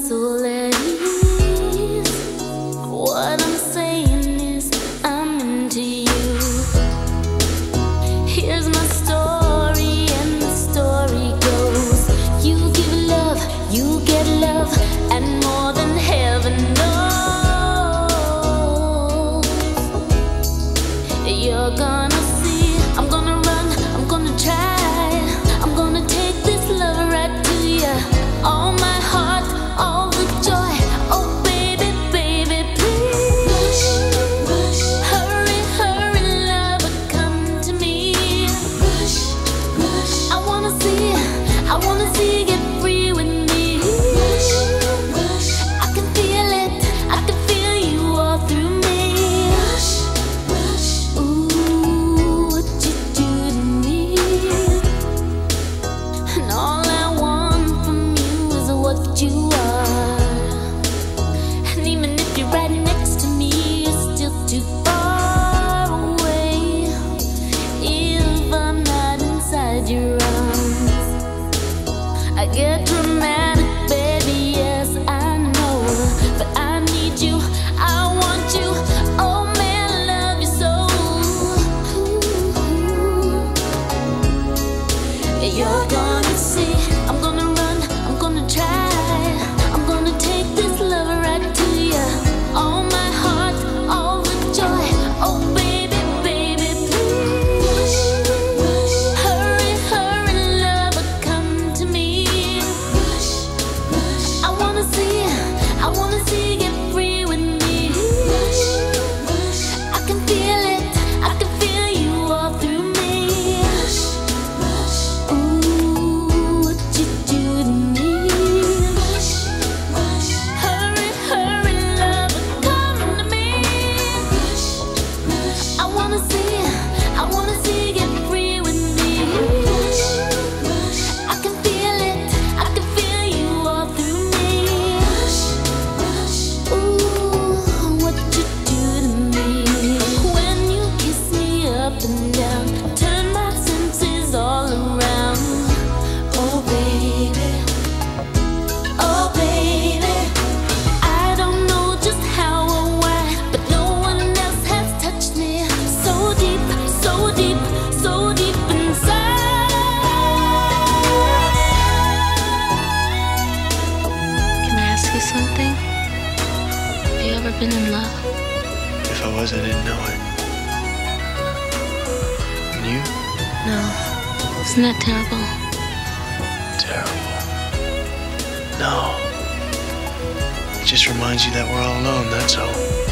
soul at ease. What I'm saying is I'm into you. Here's my story, and the story goes: you give love, you get love, and more than heaven knows. You're gonna see, I'm gonna run, I'm gonna try, I'm gonna take this love right to you. All my heart, all the joy. Oh baby, baby, please rush, hurry, hurry, lover, come to me. Rush, rush, I wanna see you get free with me. Rush, rush, I can feel it, I can feel you all through me. Rush, rush, ooh, what you do to me. And all I want from you is what you are. And even if you're right next to me, you're still too far away. If I'm not inside your arms, I get dramatic, baby, yes, I know. But I need you, I want you. Oh man, I love you so. You're gonna see, I'm gonna run, I'm gonna try, I'm gonna take this love right to you. All my heart, all the joy. Oh baby, baby, please hurry, hurry, lover, come to me. I wanna see you get free with me. I can feel it, I can feel you all through me. Ooh, what you do to me. Hurry, hurry, lover, come to me. I wanna see you get free with me. I can feel it, I can feel you all through me. Ooh, what you do to me. When you kiss me up and down, turn my senses all around. Oh baby, oh baby, I don't know just how or why, but no one else has touched me so deep, so deep, so deep inside. Can I ask you something? Have you ever been in love? If I was, I didn't know it. And you? No. Isn't that terrible? Terrible. No. It just reminds you that we're all alone, that's all.